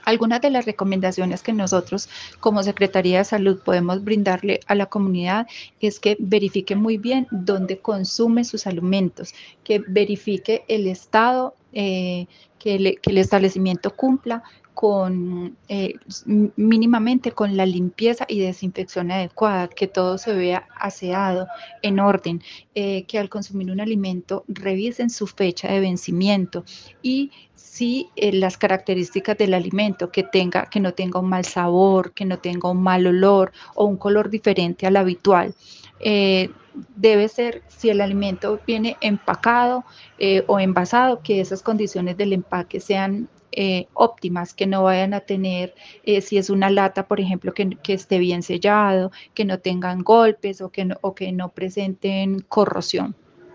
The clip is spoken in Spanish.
Algunas de las recomendaciones que nosotros como Secretaría de Salud podemos brindarle a la comunidad es que verifique muy bien dónde consume sus alimentos, que verifique el estado, que el establecimiento cumpla con mínimamente con la limpieza y desinfección adecuada, que todo se vea aseado, en orden, que al consumir un alimento revisen su fecha de vencimiento y si las características del alimento, que no tenga un mal sabor, que no tenga un mal olor o un color diferente al habitual. Debe ser, si el alimento viene empacado o envasado, que esas condiciones del empaque sean óptimas, que no vayan a tener, si es una lata, por ejemplo, que esté bien sellado, que no tengan golpes o que no presenten corrosión.